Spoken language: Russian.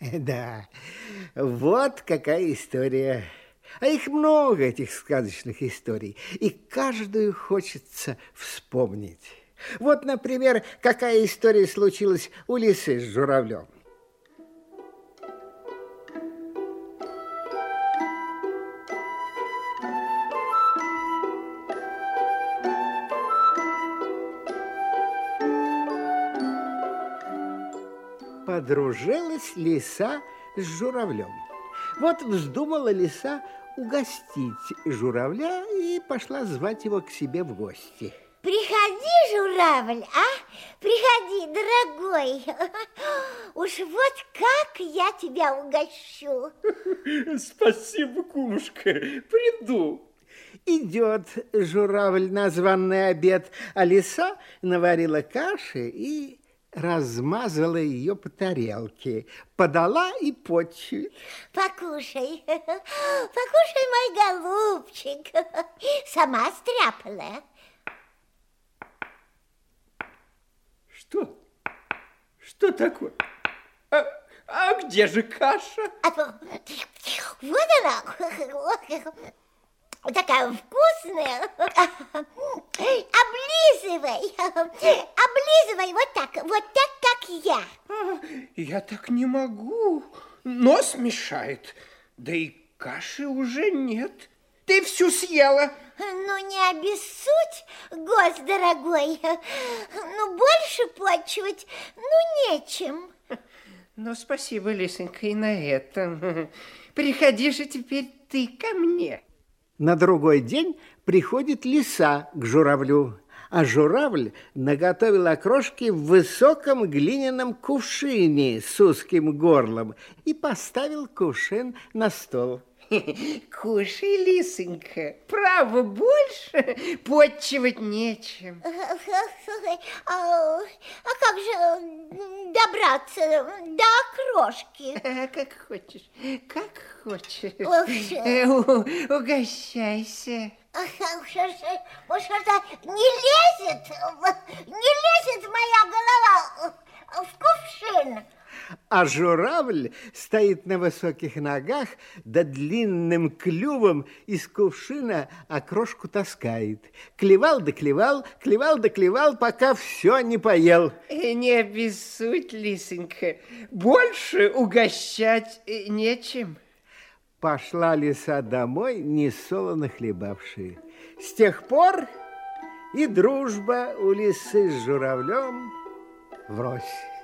Да, вот какая история. А их много, этих сказочных историй, и каждую хочется вспомнить. Вот, например, какая история случилась у лисы с журавлем. Подружилась лиса с журавлем. Вот вздумала лиса угостить журавля и пошла звать его к себе в гости. Приходи, журавль, а? Приходи, дорогой. Уж вот как я тебя угощу. Спасибо, кумушка, приду. Идет журавль на званый обед, а лиса наварила каши и размазала ее по тарелке, подала и почует. Покушай, покушай, мой голубчик. Сама стряпала. Что? Что такое? А где же каша? Вот она. Такая вкусная. Облизывай. Облизывай вот так, как я. Я так не могу. Нос мешает. Да и каши уже нет. Ты всю съела. Ну, не обессудь, гость дорогой. Ну, больше почивать, нечем. Ну, спасибо, лисенька, и на этом. Приходи же теперь ты ко мне. На другой день приходит лиса к журавлю, а журавль наготовил окрошки в высоком глиняном кувшине с узким горлом и поставил кувшин на стол. Кушай, лисенька, право, больше почивать нечем. А как же добраться до окрошки? Как хочешь, как хочешь. Угощайся. Что-то не лезет моя голова в кувшин. А журавль стоит на высоких ногах, да длинным клювом из кувшина окрошку таскает. Клевал да клевал, клевал да клевал, пока все не поел. Не обессудь, лисенька, больше угощать нечем. Пошла лиса домой, несолоно хлебавши. С тех пор и дружба у лисы с журавлем врозь.